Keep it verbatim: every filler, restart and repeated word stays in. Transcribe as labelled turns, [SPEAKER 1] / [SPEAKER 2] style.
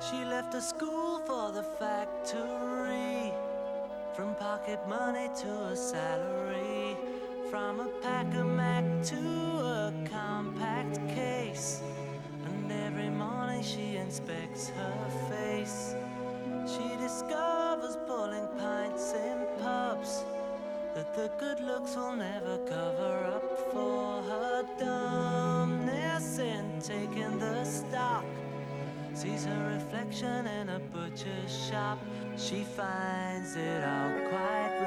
[SPEAKER 1] She left the school for the factory, from pocket money to a salary, from a pack of Mac to a compact case. And every morning she inspects her face. She discovers pulling pints in pubs that the good looks will never cover up for her dumbness in taking the stock. Sees her reflection in a butcher's shop. She finds it all quite